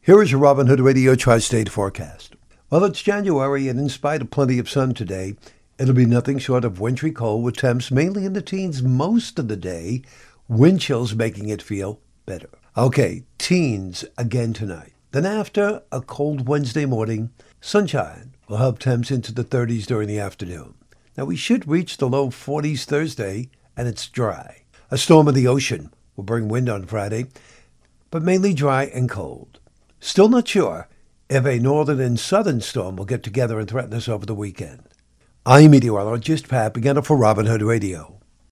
Here is your Robin Hood Radio Tri-State forecast. Well, it's January, and in spite of plenty of sun today, it'll be nothing short of wintry cold with temps mainly in the teens most of the day, wind chills making it feel better. Okay, teens again tonight. Then after a cold Wednesday morning, sunshine will help temps into the 30s during the afternoon. Now we should reach the low 40s Thursday, and it's dry. A storm in the ocean will bring wind on Friday, but mainly dry and cold. Still not sure if a northern and southern storm will get together and threaten us over the weekend. I'm meteorologist Pat Begana for Robin Hood Radio.